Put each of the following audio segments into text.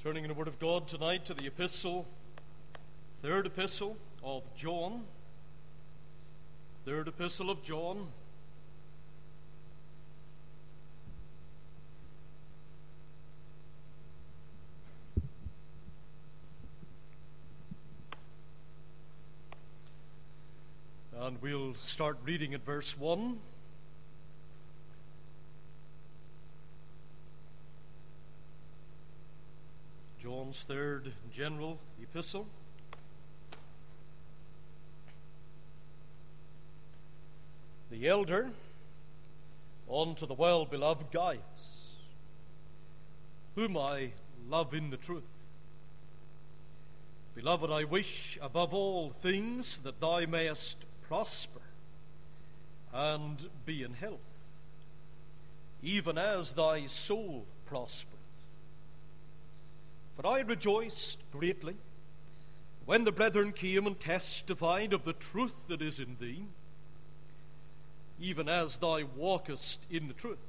Turning in the Word of God tonight to the epistle, third epistle of John. Third epistle of John. And we'll start reading at verse 1. John's third general epistle. The elder, unto the well-beloved Gaius, whom I love in the truth. Beloved, I wish above all things that thou mayest prosper and be in health, even as thy soul prospereth. For I rejoiced greatly when the brethren came and testified of the truth that is in thee, even as thou walkest in the truth.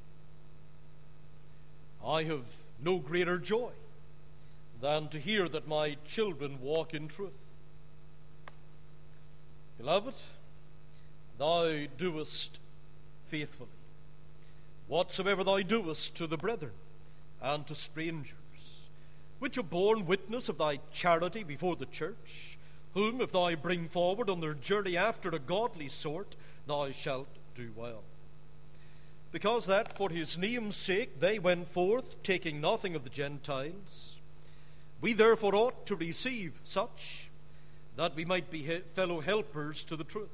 I have no greater joy than to hear that my children walk in truth. Beloved, thou doest faithfully whatsoever thou doest to the brethren and to strangers, which have borne witness of thy charity before the church, whom if thou bring forward on their journey after a godly sort, thou shalt do well. Because that for his name's sake they went forth, taking nothing of the Gentiles, we therefore ought to receive such, that we might be fellow helpers to the truth.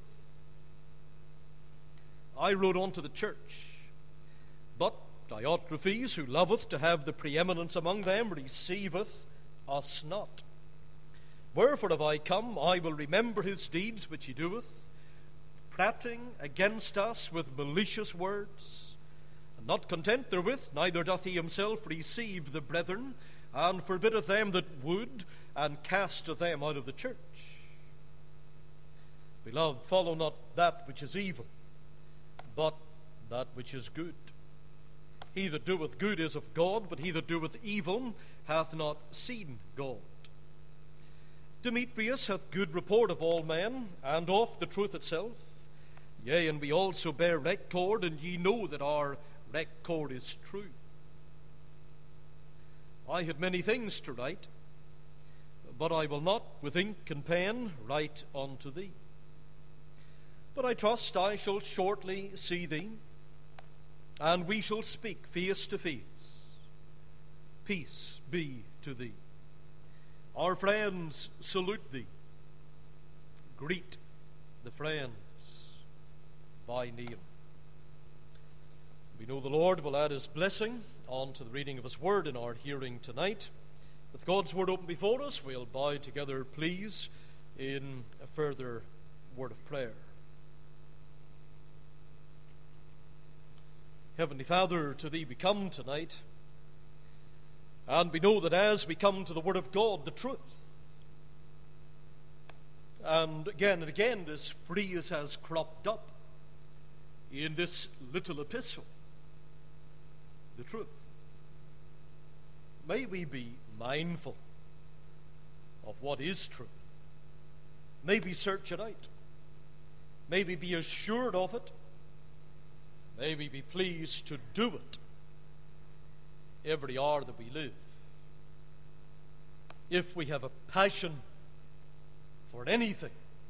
I wrote unto the church, but Diotrephes, who loveth to have the preeminence among them, receiveth us not. Wherefore, if I come, I will remember his deeds which he doeth, prating against us with malicious words. And not content therewith, neither doth he himself receive the brethren, and forbiddeth them that would, and casteth them out of the church. Beloved, follow not that which is evil, but that which is good. He that doeth good is of God, but he that doeth evil hath not seen God. Demetrius hath good report of all men, and of the truth itself. Yea, and we also bear record, and ye know that our record is true. I had many things to write, but I will not with ink and pen write unto thee. But I trust I shall shortly see thee, and we shall speak face to face. Peace be to thee. Our friends salute thee. Greet the friends by name. We know the Lord will add his blessing on to the reading of his word in our hearing tonight. With God's word open before us, we'll bow together, please, in a further word of prayer. Heavenly Father, to thee we come tonight, and we know that as we come to the Word of God, the truth, and again this phrase has cropped up in this little epistle, the truth. May we be mindful of what is truth. May we search it out. May we be assured of it. May we be pleased to do it every hour that we live. If we have a passion for anything,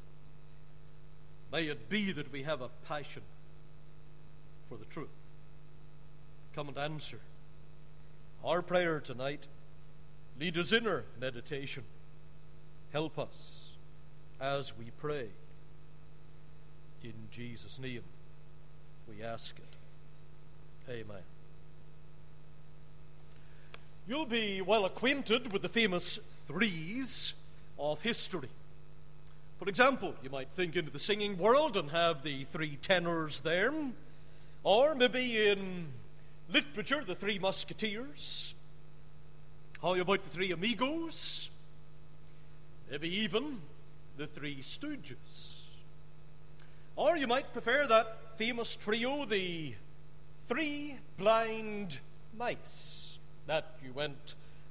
may it be that we have a passion for the truth. Come and answer our prayer tonight. Lead us in our meditation. Help us as we pray. In Jesus' name we ask it. Amen. You'll be well acquainted with the famous threes of history. For example, you might think into the singing world and have the three tenors there. Or maybe in literature, the three musketeers. How about the three amigos? Maybe even the three stooges. Or you might prefer that famous trio, the three blind mice, that you went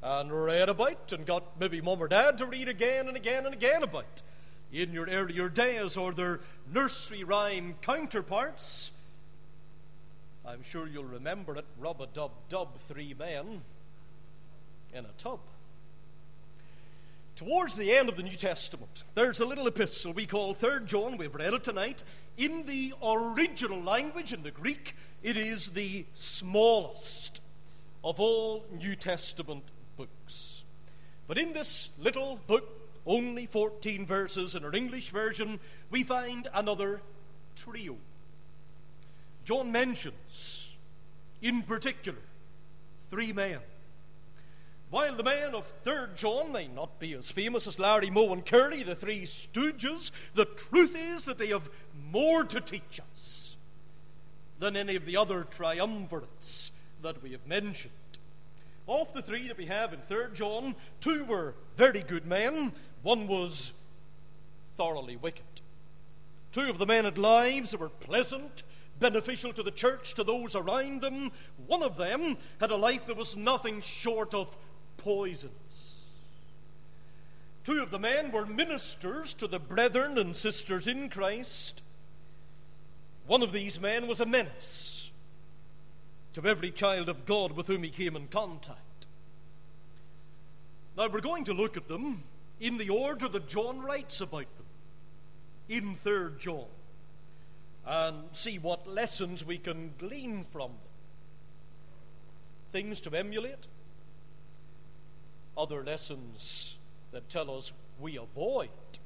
and read about and got maybe mum or dad to read again and again and again about in your earlier days, or their nursery rhyme counterparts. I'm sure you'll remember it. Rub-a-dub-dub, 3 men in a tub. Towards the end of the New Testament, there's a little epistle we call 3 John. We've read it tonight. In the original language, in the Greek, it is the smallest of all New Testament books. But in this little book, only 14 verses in our English version, we find another trio. John mentions, in particular, 3 men. While the men of 3 John may not be as famous as Larry, Moe, and Curly, the 3 stooges, the truth is that they have more to teach us than any of the other triumvirates that we have mentioned. Of the 3 that we have in 3 John, 2 were very good men, 1 was thoroughly wicked. 2 of the men had lives that were pleasant, beneficial to the church, to those around them. 1 of them had a life that was nothing short of poisonous. 2 of the men were ministers to the brethren and sisters in Christ. 1 of these men was a menace to every child of God with whom he came in contact. Now we're going to look at them in the order that John writes about them in 3 John, and see what lessons we can glean from them. Things to emulate, other lessons that tell us we avoid.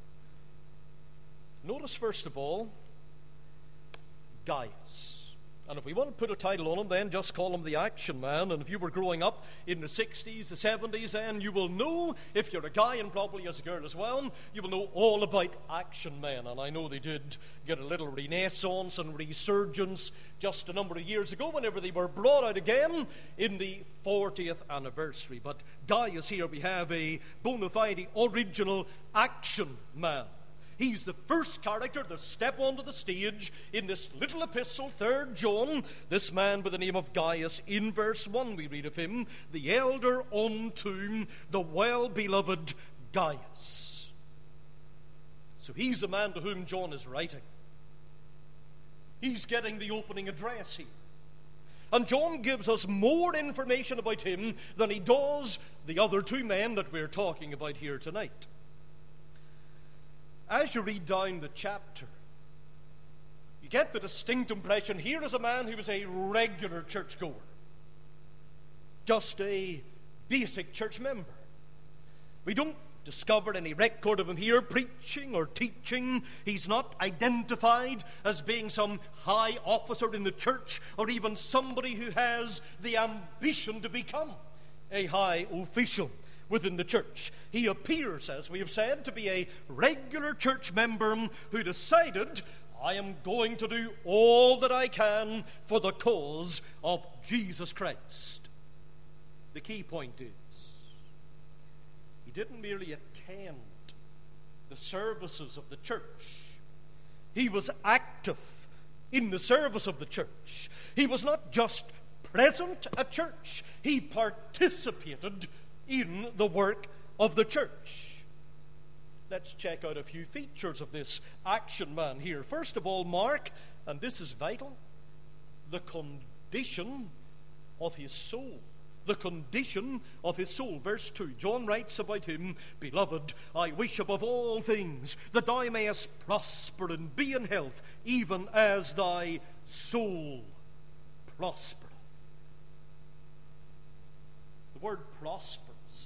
Notice first of all, Gaius. And if we want to put a title on him, then just call him the Action Man. And if you were growing up in the 60s, the 70s, then you will know, if you're a guy and probably as a girl as well, you will know all about action men. And I know they did get a little renaissance and resurgence just a number of years ago whenever they were brought out again in the 40th anniversary. But Gaius here, we have a bona fide original action man. He's the first character to step onto the stage in this little epistle, 3 John. This man by the name of Gaius. In verse 1 we read of him, the elder unto the well-beloved Gaius. So he's the man to whom John is writing. He's getting the opening address here. And John gives us more information about him than he does the other 2 men that we're talking about here tonight. As you read down the chapter, you get the distinct impression here is a man who was a regular churchgoer, just a basic church member. We don't discover any record of him here preaching or teaching. He's not identified as being some high officer in the church or even somebody who has the ambition to become a high official within the church. He appears, as we have said, to be a regular church member who decided, I am going to do all that I can for the cause of Jesus Christ. The key point is, he didn't merely attend the services of the church. He was active in the service of the church. He was not just present at church. He participated in the work of the church. Let's check out a few features of this action man here. First of all, mark, and this is vital, the condition of his soul. The condition of his soul. Verse 2, John writes about him, Beloved, I wish above all things that thou mayest prosper and be in health, even as thy soul prospereth. The word prosperous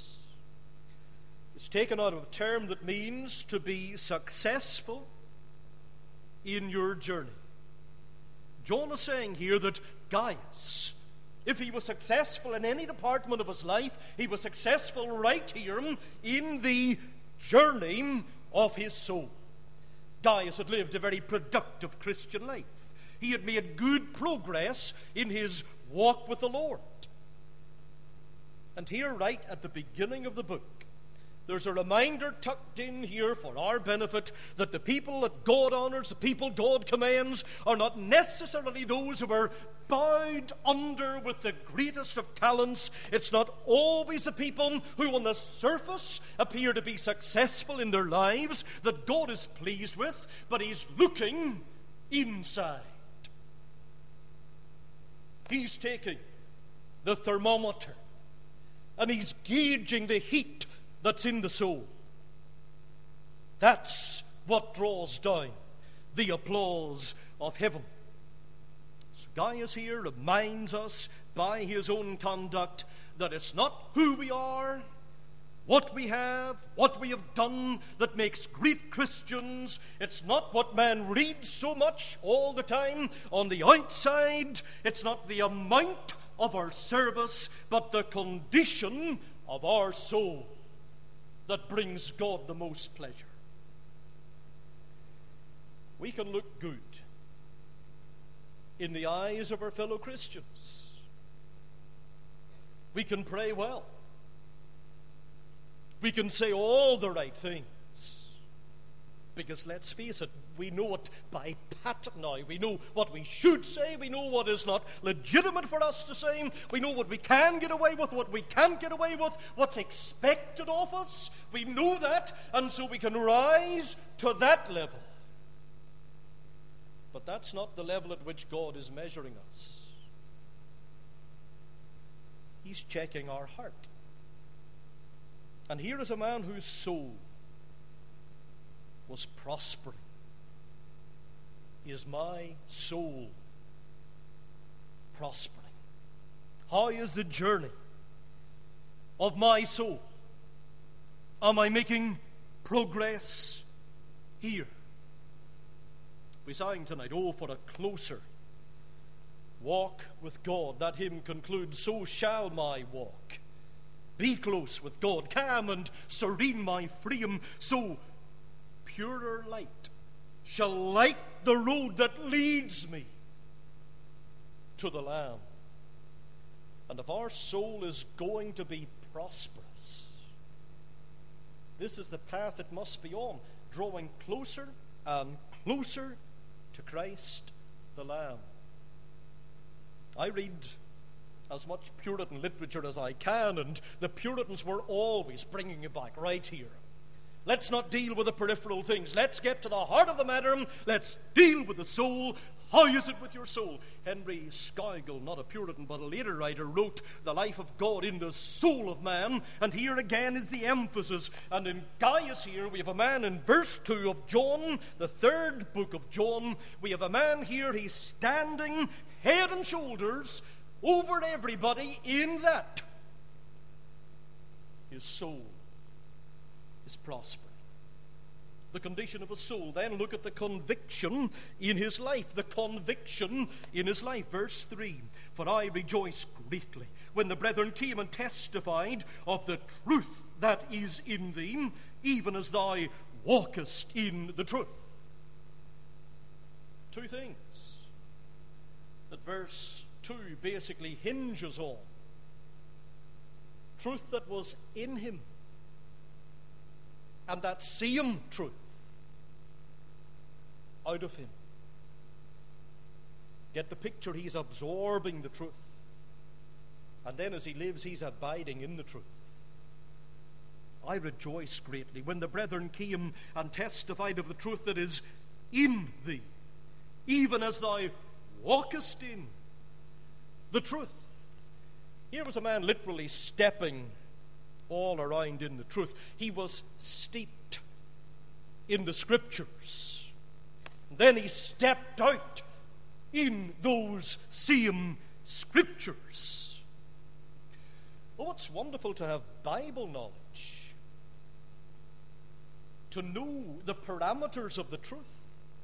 is taken out of a term that means to be successful in your journey. John is saying here that Gaius, if he was successful in any department of his life, he was successful right here in the journey of his soul. Gaius had lived a very productive Christian life. He had made good progress in his walk with the Lord. And here, right at the beginning of the book, There's a reminder tucked in here for our benefit that the people that God honors, the people God commands, are not necessarily those who are bowed under with the greatest of talents. It's not always the people who on the surface appear to be successful in their lives that God is pleased with, but He's looking inside. He's taking the thermometer and He's gauging the heat that's in the soul. That's what draws down the applause of heaven. So Gaius here reminds us by his own conduct that it's not who we are, what we have done that makes great Christians. It's not what man reads so much all the time on the outside. It's not the amount of our service, but the condition of our soul that brings God the most pleasure. We can look good in the eyes of our fellow Christians. We can pray well. We can say all the right things. Because let's face it, we know it by pat now. We know what we should say. We know what is not legitimate for us to say. We know what we can get away with, what we can't get away with, what's expected of us. We know that, and so we can rise to that level. But that's not the level at which God is measuring us. He's checking our heart. And here is a man whose soul was prospering. Is my soul prospering? How is the journey of my soul? Am I making progress here? We sang tonight, oh, for a closer walk with God. That hymn concludes, so shall my walk be close with God, calm and serene my freedom, so purer light shall light the road that leads me to the Lamb. And if our soul is going to be prosperous, this is the path it must be on, drawing closer and closer to Christ the Lamb. I read as much Puritan literature as I can, and the Puritans were always bringing it back right here. Let's not deal with the peripheral things. Let's get to the heart of the matter. Let's deal with the soul. How is it with your soul? Henry Scougall, not a Puritan but a later writer, wrote The Life of God in the Soul of Man, and here again is the emphasis. And in Gaius here we have a man in verse 2 of John, the third book of John. We have a man here, he's standing head and shoulders over everybody in that his soul is prospering. The condition of a soul. Then look at the conviction in his life. The conviction in his life. Verse 3. For I rejoiced greatly when the brethren came and testified of the truth that is in thee, even as thou walkest in the truth. Two things that verse 2 basically hinges on. Truth that was in him, and that same truth out of him. Get the picture, he's absorbing the truth. And then as he lives, he's abiding in the truth. I rejoice greatly when the brethren came and testified of the truth that is in thee, even as thou walkest in the truth. Here was a man literally stepping all around in the truth. He was steeped in the Scriptures. Then he stepped out in those same Scriptures. Oh, it's wonderful to have Bible knowledge, to know the parameters of the truth.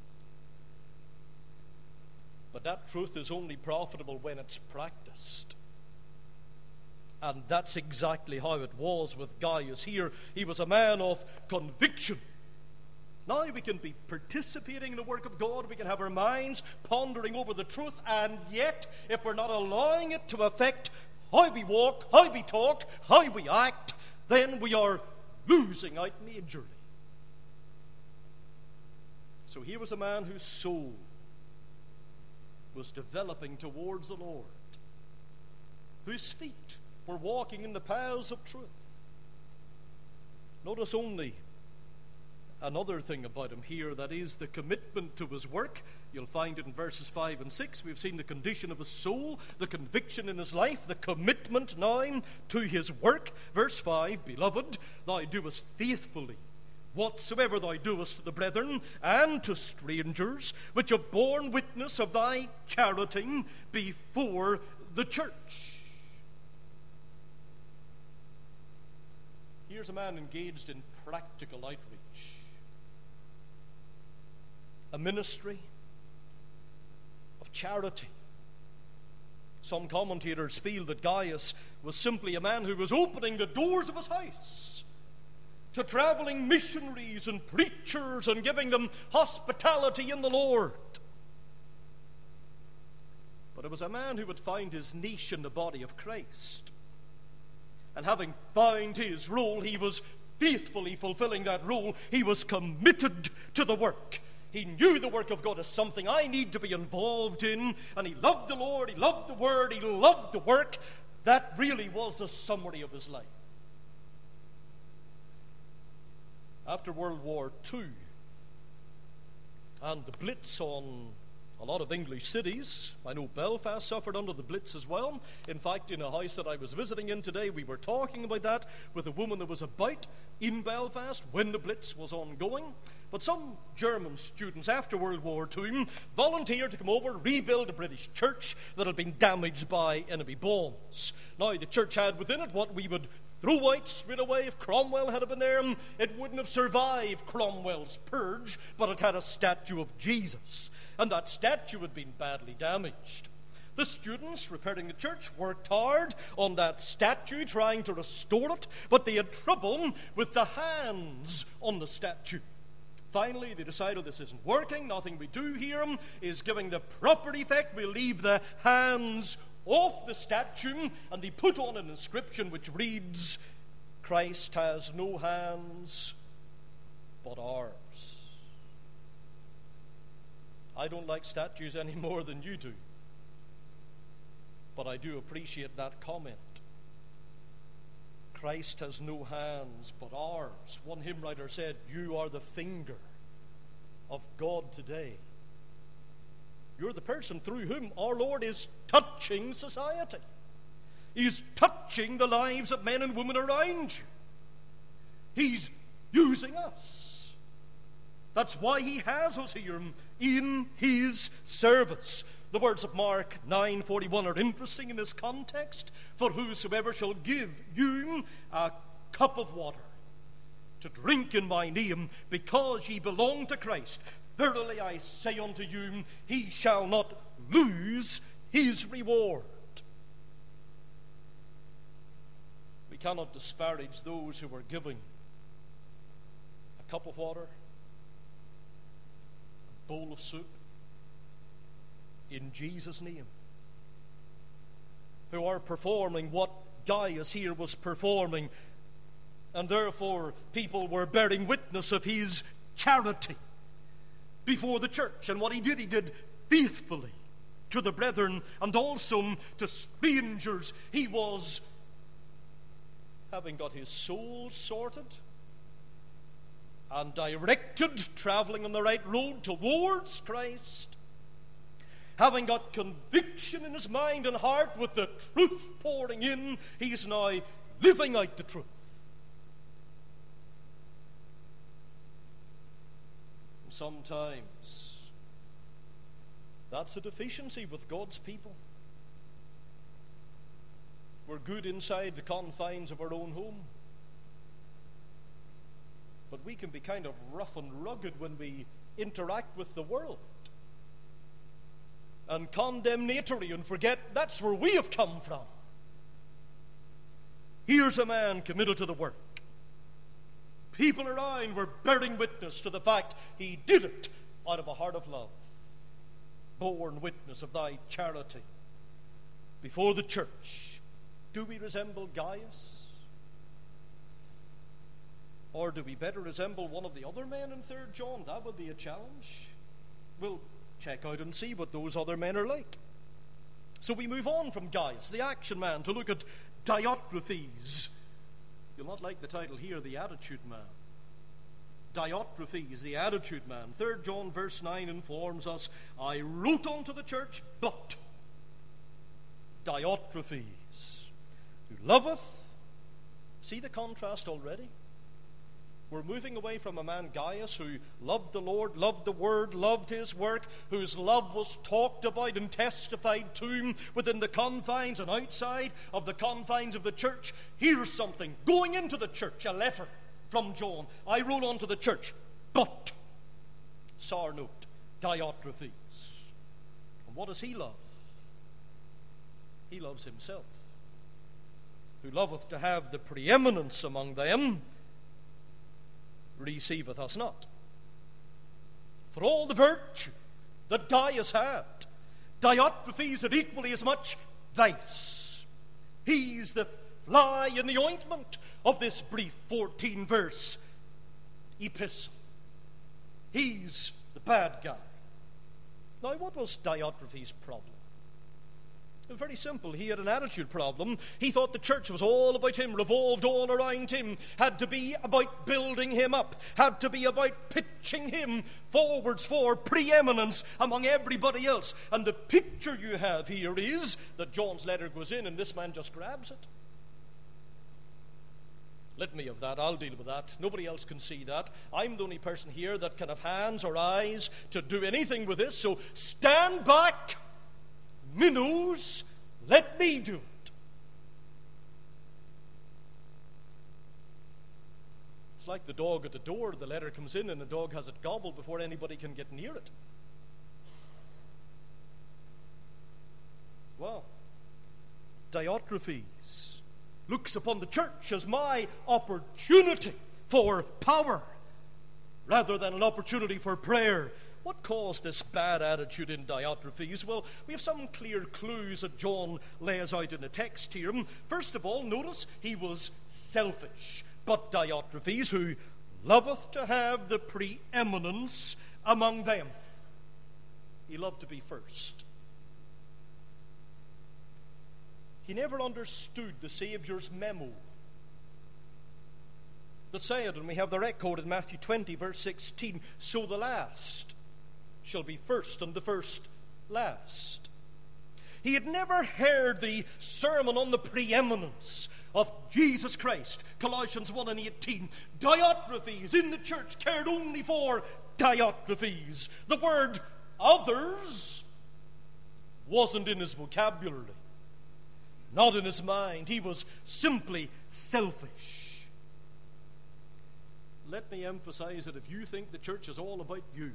But that truth is only profitable when it's practiced. And that's exactly how it was with Gaius here. He was a man of conviction. Now we can be participating in the work of God. We can have our minds pondering over the truth. And yet, if we're not allowing it to affect how we walk, how we talk, how we act, then we are losing out majorly. So here was a man whose soul was developing towards the Lord, whose feet were walking in the paths of truth. Notice only another thing about him here, that is the commitment to his work. You'll find it in verses 5 and 6. We've seen the condition of his soul, the conviction in his life, the commitment now to his work. Verse 5, Beloved, thou doest faithfully whatsoever thou doest to the brethren and to strangers, which have borne witness of thy charity before the church. Here's a man engaged in practical outreach, a ministry of charity. Some commentators feel that Gaius was simply a man who was opening the doors of his house to traveling missionaries and preachers and giving them hospitality in the Lord. But it was a man who would find his niche in the body of Christ. And having found his role, he was faithfully fulfilling that role. He was committed to the work. He knew the work of God is something I need to be involved in. And he loved the Lord, he loved the Word, he loved the work. That really was a summary of his life. After World War II and the Blitz on a lot of English cities, I know Belfast suffered under the Blitz as well. In fact, in a house that I was visiting in today, we were talking about that with a woman that was about in Belfast when the Blitz was ongoing. But some German students after World War II volunteered to come over and rebuild a British church that had been damaged by enemy bombs. Now, the church had within it what we would throw out straight away if Cromwell had been there. It wouldn't have survived Cromwell's purge, but it had a statue of Jesus. And that statue had been badly damaged. The students repairing the church worked hard on that statue, trying to restore it, but they had trouble with the hands on the statue. Finally, they decided this isn't working. Nothing we do here is giving the proper effect. We'll leave the hands off the statue, and they put on an inscription which reads, Christ has no hands but ours. I don't like statues any more than you do, but I do appreciate that comment. Christ has no hands but ours. One hymn writer said, you are the finger of God today. You're the person through whom our Lord is touching society. He's touching the lives of men and women around you. He's using us. That's why he has us here in his service. The words of Mark 9:41 are interesting in this context. For whosoever shall give you a cup of water to drink in my name, because ye belong to Christ, verily I say unto you, he shall not lose his reward. We cannot disparage those who are giving a cup of water, a bowl of soup, in Jesus' name, who are performing what Gaius here was performing, and therefore people were bearing witness of his charity before the church. And what he did faithfully to the brethren and also to strangers. He was, having got his soul sorted and directed, traveling on the right road towards Christ, having got conviction in his mind and heart with the truth pouring in, he's now living out the truth. And sometimes that's a deficiency with God's people. We're good inside the confines of our own home, but we can be kind of rough and rugged when we interact with the world, and condemnatory, and forget that's where we have come from. Here's a man committed to the work. People around were bearing witness to the fact he did it out of a heart of love, born witness of thy charity before the church. Do we resemble Gaius? Or do we better resemble one of the other men in 3 John? That would be a challenge. We'll check out and see what those other men are like. So we move on from Gaius, the action man, to look at Diotrephes. You'll not like the title here, the attitude man. Diotrephes, the attitude man. 3 John verse 9 informs us, I wrote unto the church, but Diotrephes, who loveth. See the contrast already? We're moving away from a man, Gaius, who loved the Lord, loved the Word, loved his work, whose love was talked about and testified to within the confines and outside of the confines of the church. Here's something. Going into the church, a letter from John. I wrote unto the church, but, sour note, Diotrephes. And what does he love? He loves himself. Who loveth to have the preeminence among them, receiveth us not. For all the virtue that Gaius had, Diotrephes had equally as much vice. He's the fly in the ointment of this brief 14-verse epistle. He's the bad guy. Now, what was Diotrephes' problem? Very simple. He had an attitude problem. He thought the church was all about him, revolved all around him, had to be about building him up, had to be about pitching him forwards for preeminence among everybody else. And the picture you have here is that John's letter goes in and this man just grabs it. Let me have that. I'll deal with that. Nobody else can see that. I'm the only person here that can have hands or eyes to do anything with this. So stand back. Minnows, let me do it. It's like the dog at the door. The letter comes in and the dog has it gobbled before anybody can get near it. Well, Diotrephes looks upon the church as my opportunity for power rather than an opportunity for prayer. What caused this bad attitude in Diotrephes? Well, we have some clear clues that John lays out in the text here. First of all, notice he was selfish. But Diotrephes, who loveth to have the preeminence among them. He loved to be first. He never understood the Saviour's memo that said, and we have the record in Matthew 20, verse 16, so the last shall be first, and the first last. He had never heard the sermon on the preeminence of Jesus Christ, Colossians 1 and 18. Diotrephes in the church cared only for Diotrephes. The word others wasn't in his vocabulary, not in his mind. He was simply selfish. Let me emphasize that if you think the church is all about you,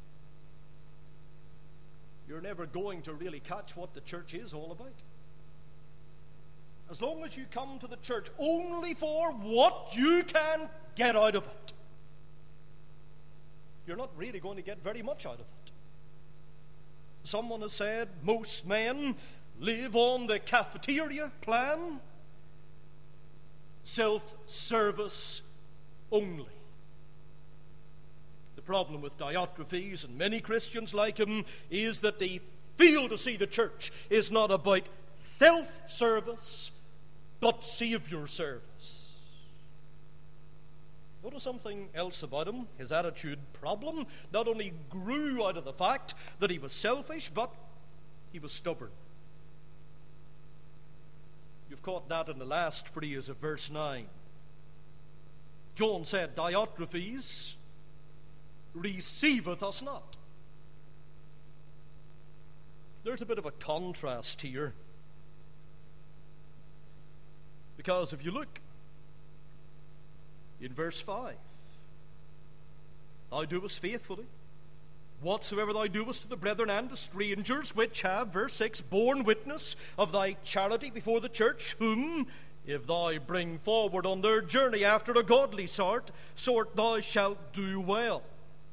you're never going to really catch what the church is all about. As long as you come to the church only for what you can get out of it, you're not really going to get very much out of it. Someone has said most men live on the cafeteria plan, self-service only. The problem with Diotrephes and many Christians like him is that they fail to see the church is not about self-service, but Savior service. Notice something else about him. His attitude problem not only grew out of the fact that he was selfish, but he was stubborn. You've caught that in the last phrase of verse 9. John said, Diotrephes receiveth us not. There's a bit of a contrast here. Because if you look in verse 5, thou doest faithfully whatsoever thou doest to the brethren and to strangers, which have, verse 6, borne witness of thy charity before the church, whom, if thou bring forward on their journey after a godly sort, thou shalt do well.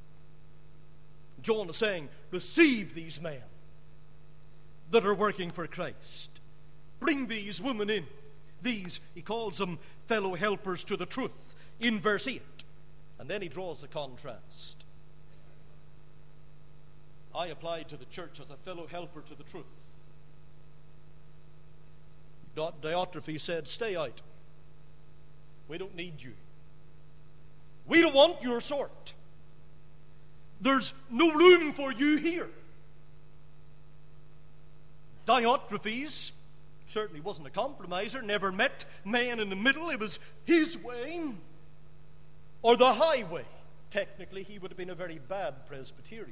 John is saying, receive these men that are working for Christ. Bring these women in. These, he calls them fellow helpers to the truth in verse 8. And then he draws the contrast. I applied to the church as a fellow helper to the truth. Diotrephes said, stay out. We don't need you. We don't want your sort. There's no room for you here. Diotrephes certainly wasn't a compromiser, never met man in the middle. It was his way or the highway. Technically, he would have been a very bad Presbyterian.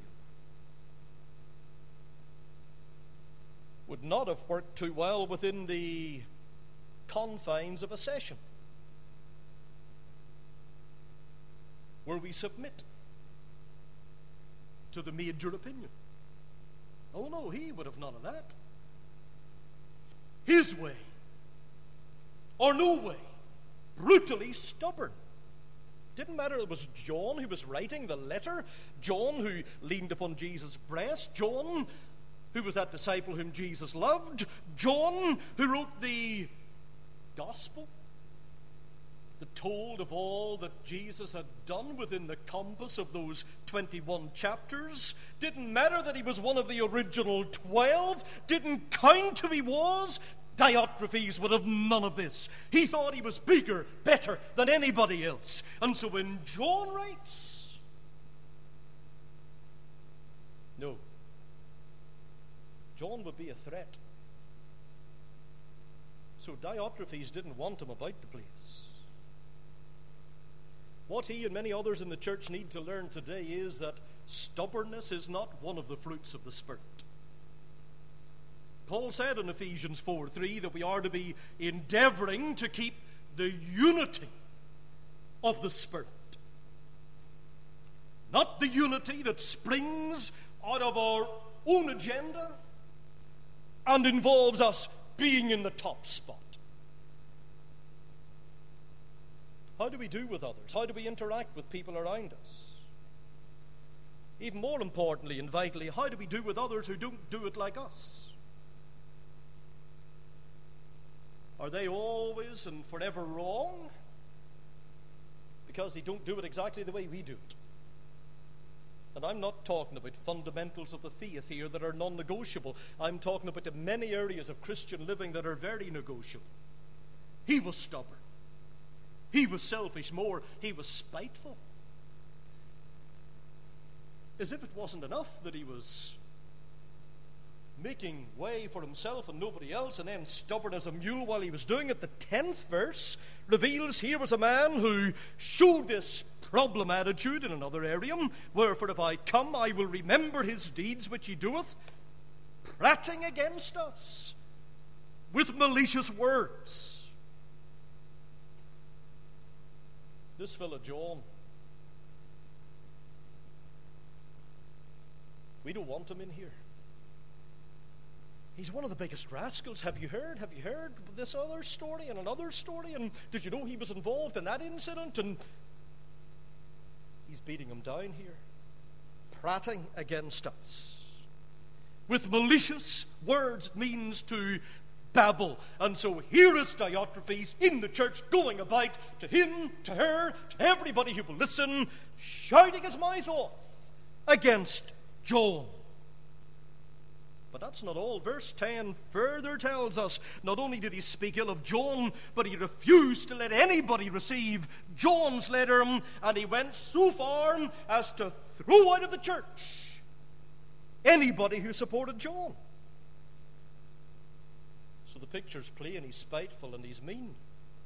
Would not have worked too well within the confines of a session where we submit to the major opinion. Oh no, he would have none of that. His way or no way, brutally stubborn. Didn't matter it was John who was writing the letter, John who leaned upon Jesus' breast, John who was that disciple whom Jesus loved, John who wrote the gospel that told of all that Jesus had done within the compass of those 21 chapters. Didn't matter that he was one of the original 12. Didn't count who he was. Diotrephes would have none of this. He thought he was bigger, better than anybody else. And so when John writes, no, John would be a threat. So Diotrephes didn't want him about the place. What he and many others in the church need to learn today is that stubbornness is not one of the fruits of the Spirit. Paul said in Ephesians 4:3 that we are to be endeavoring to keep the unity of the Spirit. Not the unity that springs out of our own agenda and involves us being in the top spot. How do we do with others? How do we interact with people around us? Even more importantly and vitally, how do we do with others who don't do it like us? Are they always and forever wrong because they don't do it exactly the way we do it? And I'm not talking about fundamentals of the faith here that are non-negotiable. I'm talking about the many areas of Christian living that are very negotiable. He was stubborn. He was selfish. More, he was spiteful. As if it wasn't enough that he was making way for himself and nobody else, and then stubborn as a mule while he was doing it. The 10th verse reveals here was a man who showed this problem attitude in another area. Wherefore if I come, I will remember his deeds which he doeth, prating against us with malicious words. This fellow John, we don't want him in here. He's one of the biggest rascals. Have you heard? Have you heard this other story and another story? And did you know he was involved in that incident? And he's beating him down here, prating against us with malicious words. It means to babble. And so here is Diotrephes in the church going about to him, to her, to everybody who will listen, shouting his mouth off against John. But that's not all. Verse 10 further tells us not only did he speak ill of John, but he refused to let anybody receive John's letter, and he went so far as to throw out of the church anybody who supported John. So the picture's plain. He's spiteful and he's mean.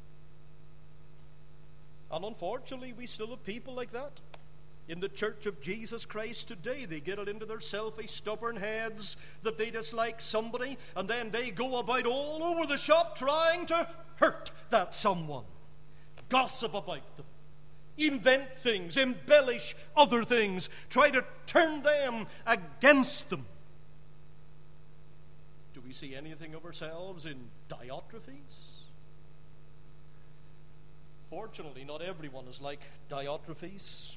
And unfortunately, we still have people like that in the church of Jesus Christ today. They get it into their selfish, stubborn heads that they dislike somebody, and then they go about all over the shop trying to hurt that someone, gossip about them, invent things, embellish other things, try to turn them against them. Do we see anything of ourselves in Diotrephes? Fortunately, not everyone is like Diotrephes.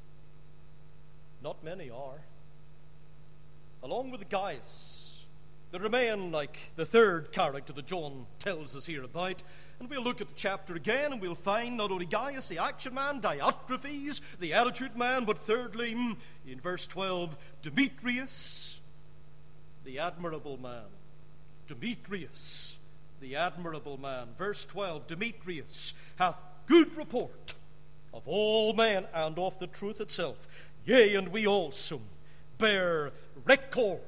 Not many are. Along with Gaius, There remain like the third character that John tells us here about. And we'll look at the chapter again, and we'll find not only Gaius, the action man, Diotrephes, the attitude man, but thirdly, in verse 12, Demetrius, the admirable man. Demetrius, the admirable man. Verse 12, Demetrius hath good report of all men and of the truth itself. Yea, and we also bear record.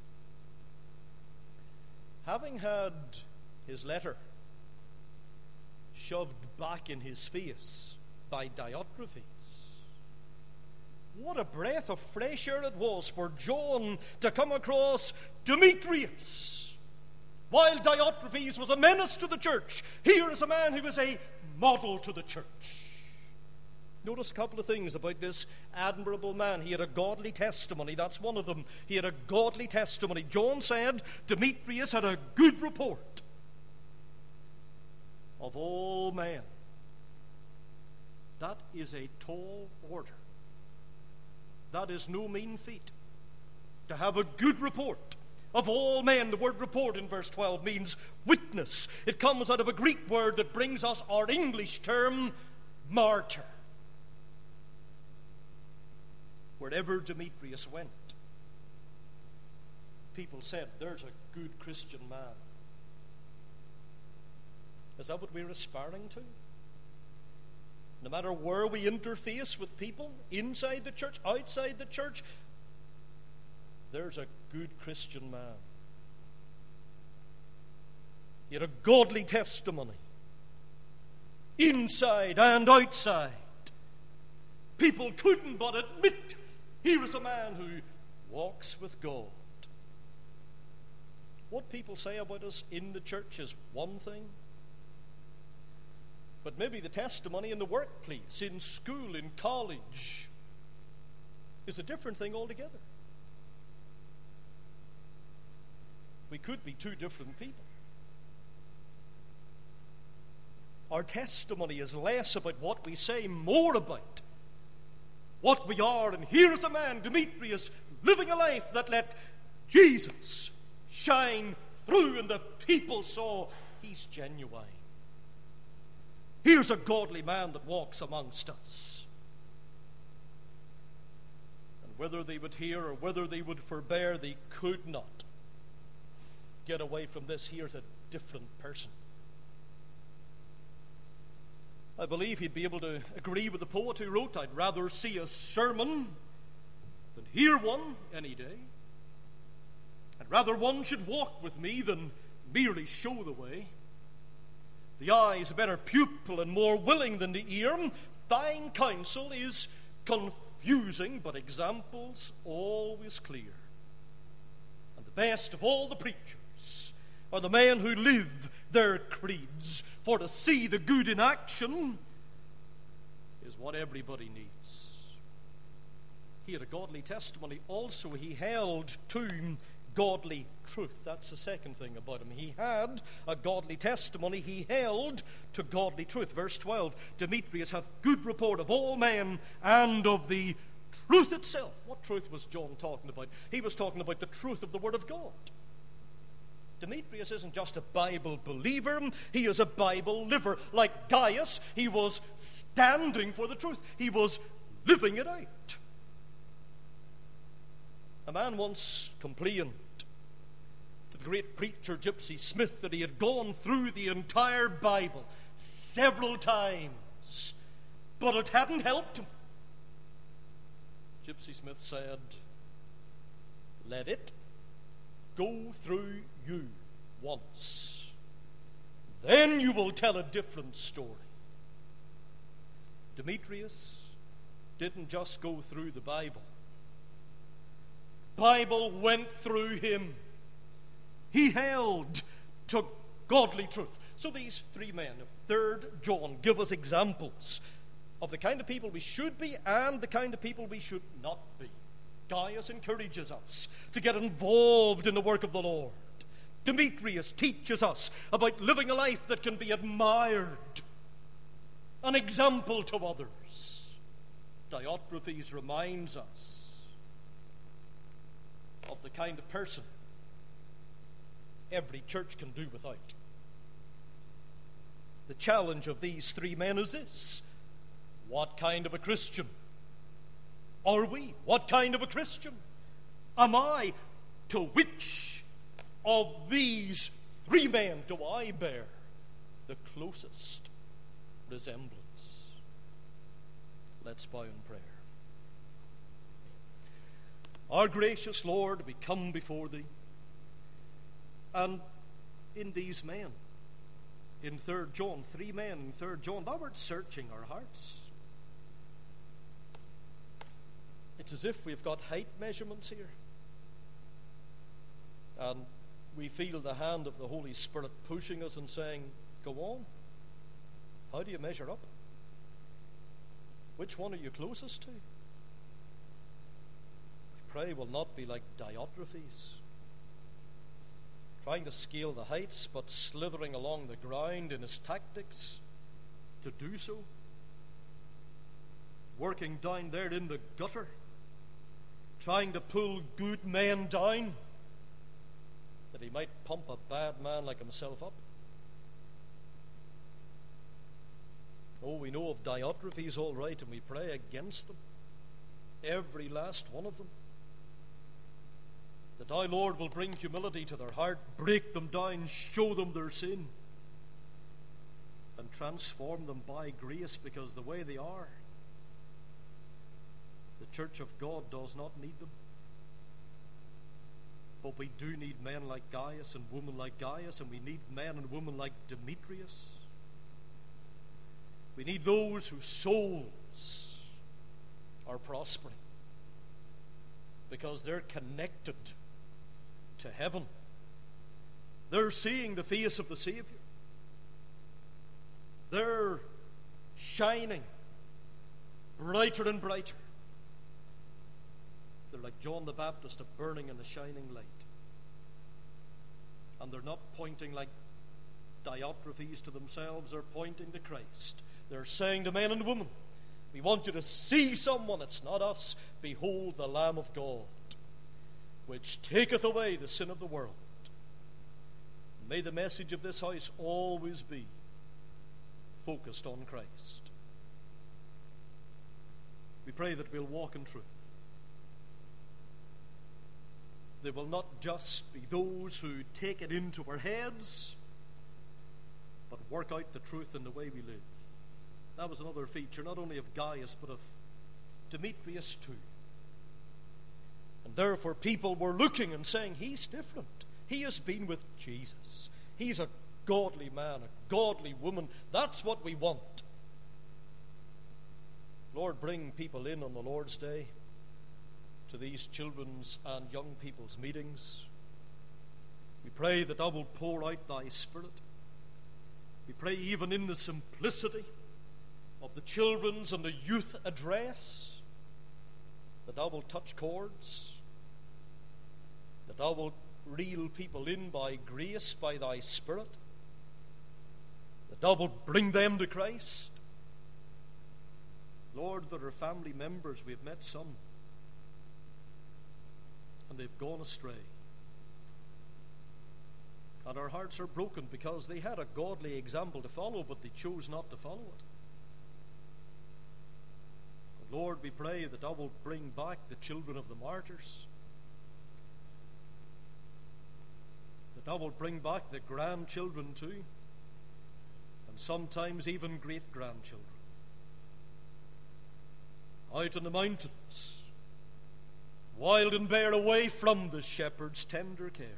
Having had his letter shoved back in his face by Diotrephes, what a breath of fresh air it was for John to come across Demetrius. While Diotrephes was a menace to the church, here is a man who is a model to the church. Notice a couple of things about this admirable man. He had a godly testimony. That's one of them. He had a godly testimony. John said Demetrius had a good report of all men. That is a tall order. That is no mean feat. To have a good report of all men. The word report in verse 12 means witness. It comes out of a Greek word that brings us our English term, martyr. Wherever Demetrius went, people said, there's a good Christian man. Is that what we're aspiring to? No matter where we interface with people, inside the church, outside the church, there's a good Christian man. He had a godly testimony, inside and outside. People couldn't but admit, here is a man who walks with God. What people say about us in the church is one thing, but maybe the testimony in the workplace, in school, in college, is a different thing altogether. We could be two different people. Our testimony is less about what we say, more about what we are. And here's a man, Demetrius, living a life that let Jesus shine through, and the people saw he's genuine. Here's a godly man that walks amongst us. And whether they would hear or whether they would forbear, they could not get away from this. Here's a different person. I believe he'd be able to agree with the poet who wrote, I'd rather see a sermon than hear one any day. I'd rather one should walk with me than merely show the way. The eye is a better pupil and more willing than the ear. Fine counsel is confusing, but examples always clear. And the best of all the preachers are the men who live their creeds. For to see the good in action is what everybody needs. He had a godly testimony. Also, he held to godly truth. That's the second thing about him. He had a godly testimony. He held to godly truth. Verse 12, Demetrius hath good report of all men and of the truth itself. What truth was John talking about? He was talking about the truth of the Word of God. Demetrius isn't just a Bible believer, he is a Bible liver. Like Gaius, he was standing for the truth. He was living it out. A man once complained to the great preacher Gypsy Smith that he had gone through the entire Bible several times, but it hadn't helped him. Gypsy Smith said, let it go through you once. Then you will tell a different story. Demetrius didn't just go through the Bible. The Bible went through him. He held to godly truth. So these three men of 3rd John give us examples of the kind of people we should be and the kind of people we should not be. Gaius encourages us to get involved in the work of the Lord. Demetrius teaches us about living a life that can be admired, an example to others. Diotrephes reminds us of the kind of person every church can do without. The challenge of these three men is this: what kind of a Christian are we? What kind of a Christian am I? To which of these three men do I bear the closest resemblance? Let's bow in prayer. Our gracious Lord, we come before Thee, and in these men, in 3 John, 3 men in 3 John, Thou art searching our hearts. It's as if we've got height measurements here, and we feel the hand of the Holy Spirit pushing us and saying, go on. How do you measure up? Which one are you closest to? We pray will not be like Diotrephes, trying to scale the heights but slithering along the ground in his tactics to do so, working down there in the gutter, trying to pull good men down that he might pump a bad man like himself up. Oh, we know of Diotrephes all right, and we pray against them, every last one of them, that our Lord will bring humility to their heart, break them down, show them their sin, and transform them by grace, because the way they are, the church of God does not need them. But we do need men like Gaius and women like Gaius, and we need men and women like Demetrius. We need those whose souls are prospering because they're connected to heaven. They're seeing the face of the Savior. They're shining brighter and brighter. They're like John the Baptist, a burning and a shining light. And they're not pointing like Diotrephes to themselves, they're pointing to Christ. They're saying to men and women, we want you to see someone, it's not us. Behold the Lamb of God, which taketh away the sin of the world. May the message of this house always be focused on Christ. We pray that we'll walk in truth. There will not just be those who take it into our heads, but work out the truth in the way we live. That was another feature, not only of Gaius, but of Demetrius too. And therefore people were looking and saying, he's different. He has been with Jesus. He's a godly man, a godly woman. That's what we want. Lord, bring people in on the Lord's Day to these children's and young people's meetings. We pray that Thou will pour out Thy Spirit. We pray even in the simplicity of the children's and the youth address that Thou will touch chords, that Thou will reel people in by grace, by Thy Spirit, that Thou will bring them to Christ. Lord, there are family members, we have met some, and they've gone astray. And our hearts are broken because they had a godly example to follow, but they chose not to follow it. And Lord, we pray that Thou will bring back the children of the martyrs, that Thou will bring back the grandchildren too, and sometimes even great-grandchildren, out in the mountains, wild and bare, away from the shepherd's tender care.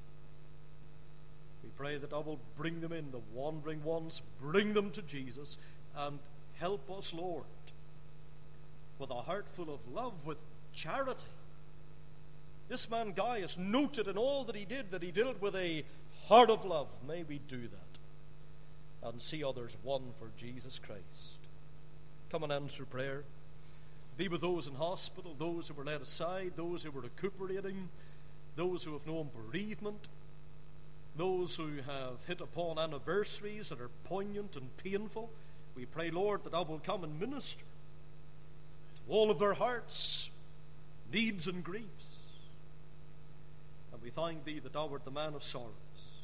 We pray that Thou will bring them in, the wandering ones, bring them to Jesus, and help us, Lord, with a heart full of love, with charity. This man Gaius noted in all that he did it with a heart of love. May we do that and see others won for Jesus Christ. Come and answer prayer. Be with those in hospital, those who were laid aside, those who were recuperating, those who have known bereavement, those who have hit upon anniversaries that are poignant and painful. We pray, Lord, that Thou will come and minister to all of their hearts, needs and griefs. And we thank Thee that Thou art the man of sorrows.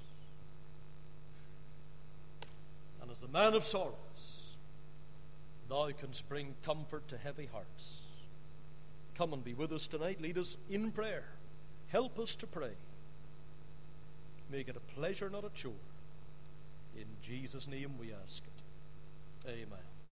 And as the man of sorrows, thou canst bring comfort to heavy hearts. Come and be with us tonight. Lead us in prayer. Help us to pray. Make it a pleasure, not a chore. In Jesus' name we ask it. Amen.